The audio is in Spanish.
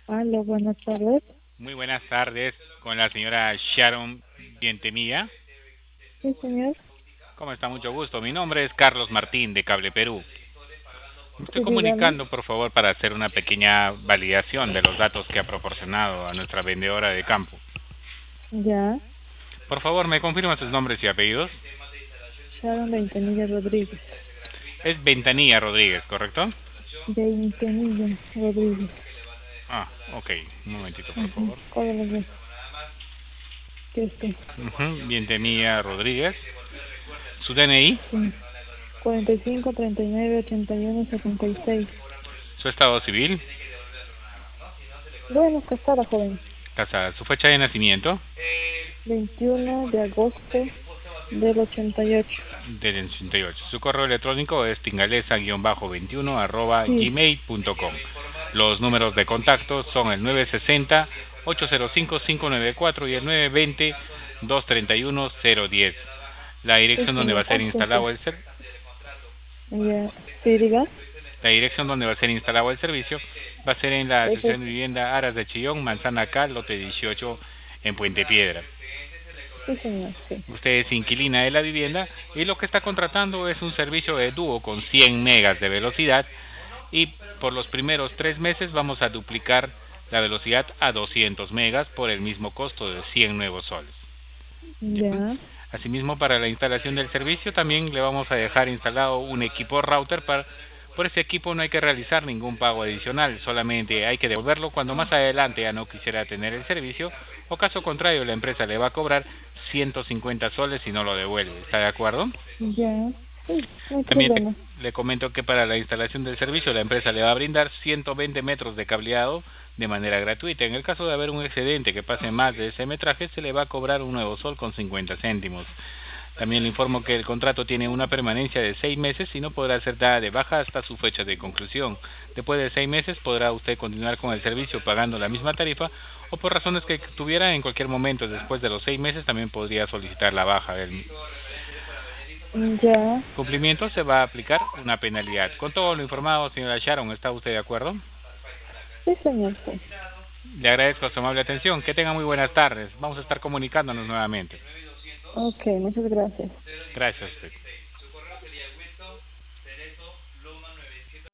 Aló, buenas tardes. Muy buenas tardes con la señora Sharon Vientemilla. Sí, señor. ¿Cómo está? Mucho gusto. Mi nombre es Carlos Martín de Cable Perú. Me estoy Sí, dígame. comunicando, por favor, para hacer una pequeña validación de los datos que ha proporcionado a nuestra vendedora de campo. Ya. Por favor, ¿me confirma sus nombres y apellidos? Sharon Veintemilla Rodríguez. Es Ventanilla Rodríguez, ¿correcto? Veintemilla Rodríguez. Ah, ok. Un momentito, por Ujú. favor. ¿Cuál es ¿Qué es que? Ventanilla Rodríguez. ¿Su DNI? Sí. 45, 39, 81, 76. ¿Su estado civil? Bueno, casada, joven. Casada. ¿Su fecha de nacimiento? 21 de agosto del 88. Del 88. Su correo electrónico es Sí, tingalesa-21@gmail.com. Los números de contacto son el 960-805-594 y el 920-231-010. La sí, dirección donde va señor. a ser Apúntate. instalado Ya. Sí, diga. la dirección donde va a ser instalado el servicio va a ser en la Eso. Asociación de Vivienda Aras de Chillón, Manzana Cal, lote 18 en Puente Piedra. Sí, señor. Sí. Usted es inquilina de la vivienda y lo que está contratando es un servicio de dúo con 100 megas de velocidad y por los primeros 3 meses vamos a duplicar la velocidad a 200 megas por el mismo costo de 100 nuevos soles. ¿Ya? Ya. Asimismo, para la instalación del servicio también le vamos a dejar instalado un equipo router para... Por ese equipo no hay que realizar ningún pago adicional, solamente hay que devolverlo cuando más adelante ya no quisiera tener el servicio, o caso contrario la empresa le va a cobrar 150 soles si no lo devuelve. ¿Está de acuerdo? Ya. Sí, no hay También problema. le comento que para la instalación del servicio la empresa le va a brindar 120 metros de cableado de manera gratuita. En el caso de haber un excedente que pase más de ese metraje, se le va a cobrar un nuevo sol con 50 céntimos. También le informo que el contrato tiene una permanencia de 6 meses y no podrá ser dada de baja hasta su fecha de conclusión. Después de 6 meses podrá usted continuar con el servicio pagando la misma tarifa o por razones que tuviera en cualquier momento después de los 6 meses también podría solicitar la baja del Ya. cumplimiento. Se va a aplicar una penalidad. Con todo lo informado, señora Sharon, ¿está usted de acuerdo? Sí, señor. Sí. Le agradezco su amable atención. Que tenga muy buenas tardes. Vamos a estar comunicándonos nuevamente. Ok, muchas gracias. Gracias a usted.